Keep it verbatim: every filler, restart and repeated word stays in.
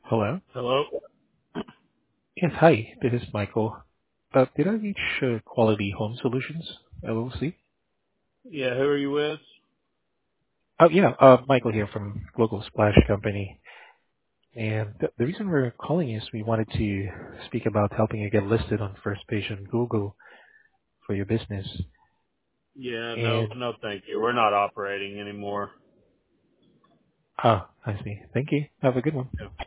Hello? Hello? Yes, hi. This is Michael. Uh, did I reach uh, Quality Home Solutions, L L C? Yeah, who are you with? Oh, yeah, uh, Michael here from Local Splash Company. And th- the reason we're calling is we wanted to speak about helping you get listed on first page on Google for your business. Yeah, no, And, no, thank you. We're not operating anymore. ah, I see. Thank you. Have a good one.